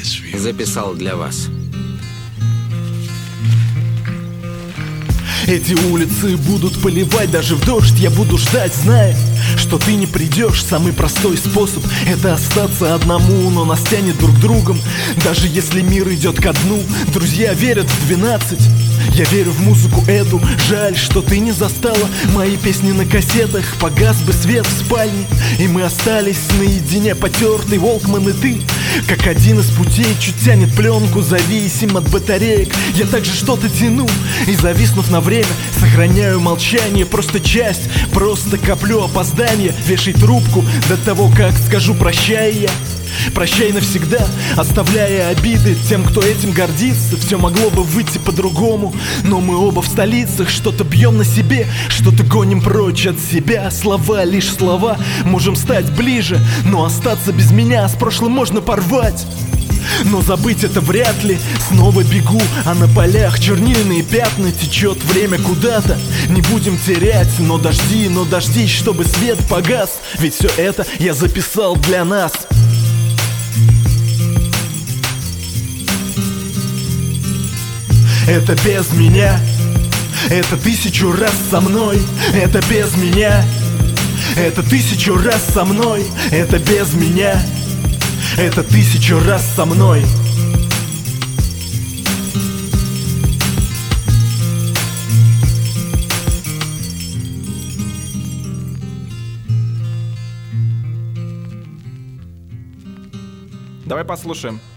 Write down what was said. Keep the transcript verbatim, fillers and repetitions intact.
записал для вас. Эти улицы будут поливать даже в дождь. Я буду ждать, зная, что ты не придешь. Самый простой способ — это остаться одному, но нас тянет друг другом. Даже если мир идет ко дну, друзья верят в двенадцать. Я верю в музыку эту. Жаль, что ты не застала мои песни на кассетах. Погас бы свет в спальне, и мы остались наедине. Потертый Волкман и ты, как один из путей. Чуть тянет пленку, зависим от батареек. Я также что-то тяну, и зависнув на время, сохраняю молчание. Просто часть, просто коплю опоздание. Вешай трубку до того, как скажу прощай я. Прощай навсегда, оставляя обиды тем, кто этим гордится. Все могло бы выйти по-другому, но мы оба в столицах. Что-то бьем на себе, что-то гоним прочь от себя. Слова, лишь слова, можем стать ближе, но остаться без меня с прошлым можно порвать. Но забыть это вряд ли. Снова бегу, а на полях чернильные пятна. Течет время куда-то, не будем терять. Но дожди, но дождись, чтобы свет погас. Ведь все это я записал для нас. Это без меня, это тысячу раз со мной. Это без меня, это тысячу раз со мной. Это без меня, это тысячу раз со мной. Давай послушаем.